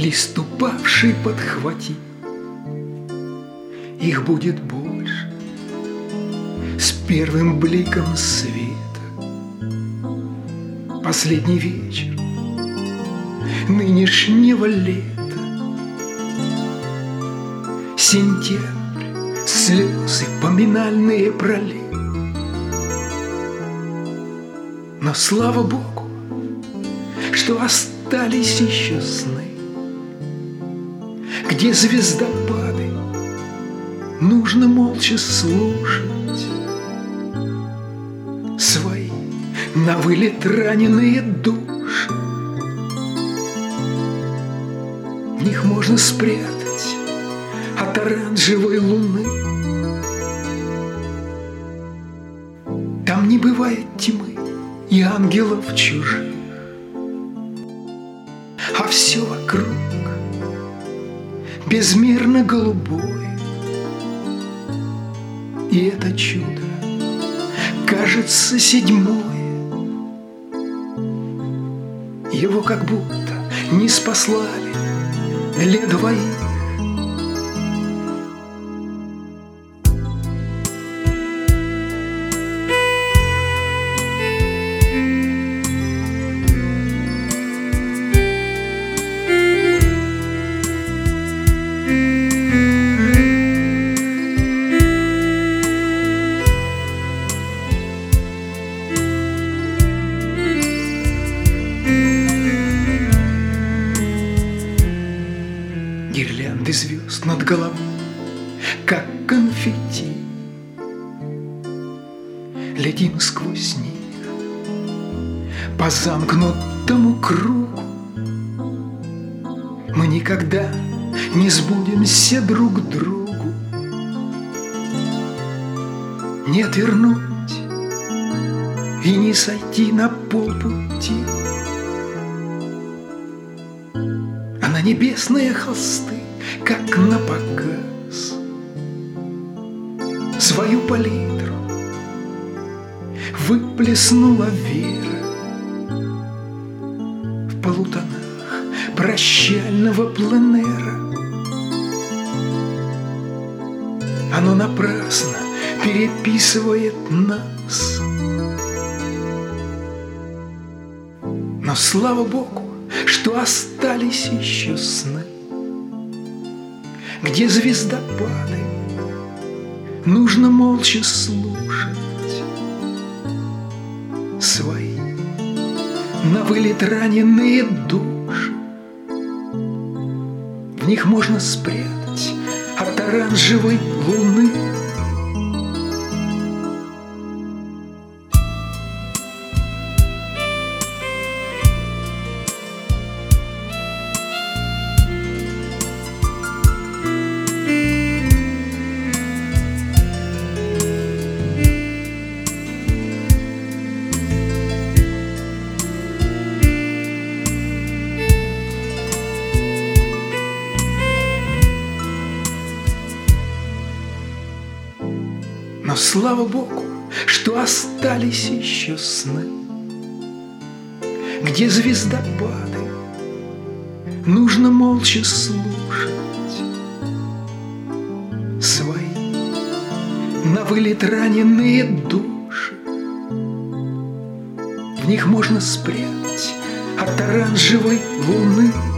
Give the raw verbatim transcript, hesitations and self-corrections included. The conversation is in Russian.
лист упавший подхвати. Их будет больше с первым бликом света. Последний вечер нынешнего лета. Сентябрь, слезы поминальные пролил. Но слава Богу, что остались еще сны, где звездопады нужно молча слушать. Свои на вылет раненые души, в них можно спрятать от оранжевой луны. Там не бывает тьмы и ангелов чужих, а все вокруг безмерно голубое. И это чудо, кажется, седьмое. Его как будто не спаслали для двоих. Гирлянды звезд над головой, как конфетти, летим сквозь них по замкнутому кругу. Мы никогда не сбудемся друг к другу, не отвернуть и не сойти на полпути. А на небесные холсты, как на показ, свою палитру выплеснула вера в полутонах прощального пленера. Оно напрасно переписывает нас, но слава Богу, что остались еще сны, где звездопады нужно молча слушать. Свои на вылет раненые души, в них можно спрятать от оранжевой луны. Но слава Богу, что остались еще сны, где звездопады нужно молча слушать. Свои на вылет раненые души, в них можно спрятать от оранжевой луны.